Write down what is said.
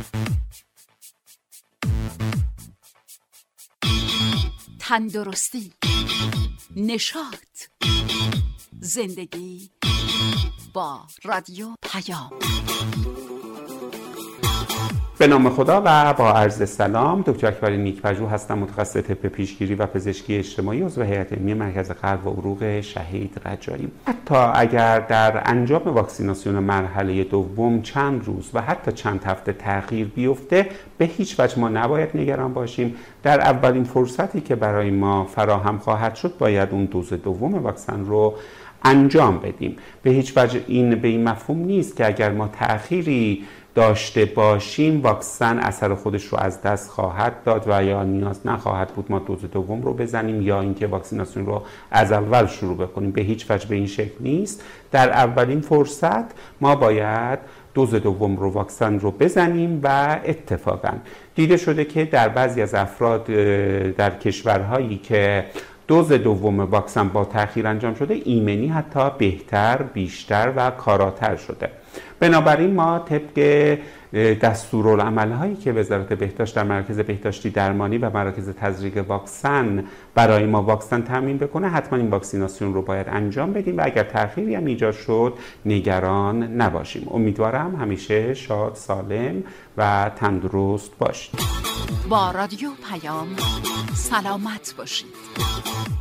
تندرستی، نشاط، زندگی با رادیو پیام. به نام خدا و با عرض سلام، دکتر اکبر نیک‌پژوه هستم، متخصص طب پیشگیری و پزشکی اجتماعی، عضو هیئت علمی مرکز قلب و عروق شهید رجایی. حتی اگر در انجام واکسیناسیون مرحله دوم چند روز و حتی چند هفته تأخیر بیفته، به هیچ وجه ما نباید نگران باشیم. در اولین فرصتی که برای ما فراهم خواهد شد، باید اون دوز دوم واکسن رو انجام بدیم. به هیچ وجه این به این مفهوم نیست که اگر ما تأخیری داشته باشیم واکسن اثر خودش رو از دست خواهد داد و یا نیاز نخواهد بود ما دوز دوم رو بزنیم یا اینکه واکسیناسیون رو از اول شروع بکنیم. به هیچ وجه به این شکل نیست. در اولین فرصت ما باید دوز دوم رو واکسن رو بزنیم و اتفاقا دیده شده که در بعضی از افراد در کشورهایی که دوز دوم واکسن با تأخیر انجام شده، ایمنی حتی بهتر، بیشتر و کاراتر شده. بنابراین ما طبق دستورالعمل‌هایی که وزارت بهداشت در مرکز بهداشتی درمانی و مراکز تزریق واکسن برای ما واکسن تامین بکنه، حتما این واکسیناسیون رو باید انجام بدیم و اگر تأخیری هم ایجاد شد نگران نباشیم. امیدوارم همیشه شاد، سالم و تندرست باشید. با رادیو پیام سلامت باشید.